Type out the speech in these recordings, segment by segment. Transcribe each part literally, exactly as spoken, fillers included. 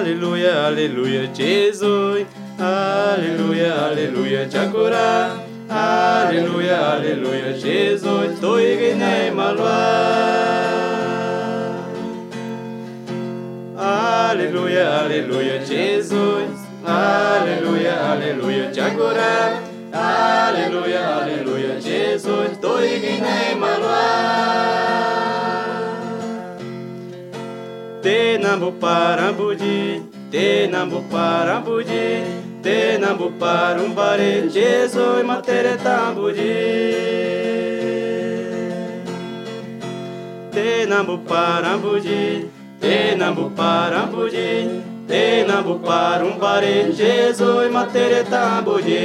Aleluia, aleluia, Jesus. Aleluia, aleluia, Chakura. Aleluia, aleluia, Jesus. Toi guinei malua. Aleluia, aleluia, Jesus. Aleluia, aleluia, Chakura. Aleluia, aleluia, Jesus. Toi guinei malua. Te nambu parambudi, te nambu parambudi, te nambu parumbare, Jesus matere tambudi. Te nambu parambudi, te nambu parambudi, te nambu parumbare, Jesus matere tambudi.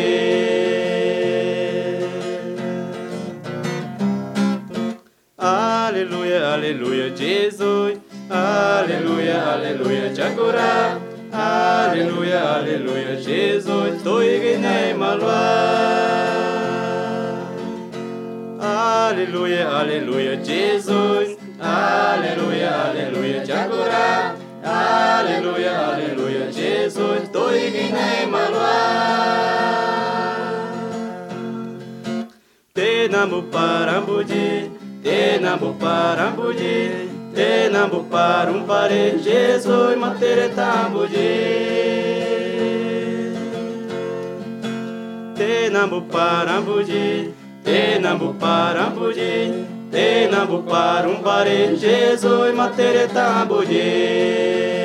Aleluia, aleluia, Jesus. Aleluia, aleluia, Chakura. Aleluia, aleluia, Jesus. Toi guinei malua. Aleluia, aleluia, Jesus. Aleluia, aleluia, Chakura. Aleluia, aleluia, Jesus. Toi guinei malua. Te nambu parambudi, te nambu parambudi, te nambu parumbare, Jesus matere tambudi. Te nambu parambudi, te nambu parambudi, te nambu parumbare, Jesus matere tambudi.